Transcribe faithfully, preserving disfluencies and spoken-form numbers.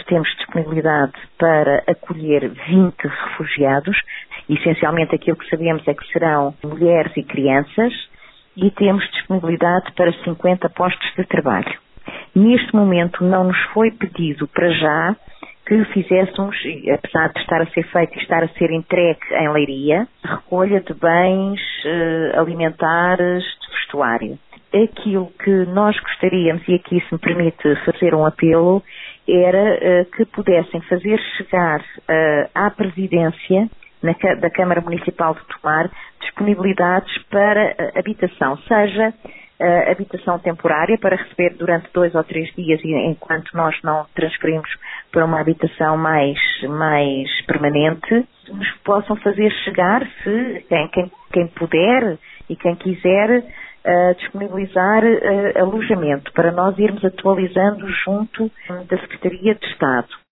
temos disponibilidade para acolher vinte refugiados, essencialmente aquilo que sabemos é que serão mulheres e crianças, e temos disponibilidade para cinquenta postos de trabalho. Neste momento não nos foi pedido para já que fizéssemos, apesar de estar a ser feito e estar a ser entregue em Leiria, recolha de bens eh, alimentares, de vestuário. Aquilo que nós gostaríamos, e aqui se me permite fazer um apelo, era uh, que pudessem fazer chegar uh, à Presidência na, da Câmara Municipal de Tomar disponibilidades para uh, habitação, seja uh, habitação temporária para receber durante dois ou três dias enquanto nós não transferimos para uma habitação mais, mais permanente, nos possam fazer chegar, se quem, quem, quem puder e quem quiser, Uh, disponibilizar uh, alojamento para nós irmos atualizando junto da Secretaria de Estado.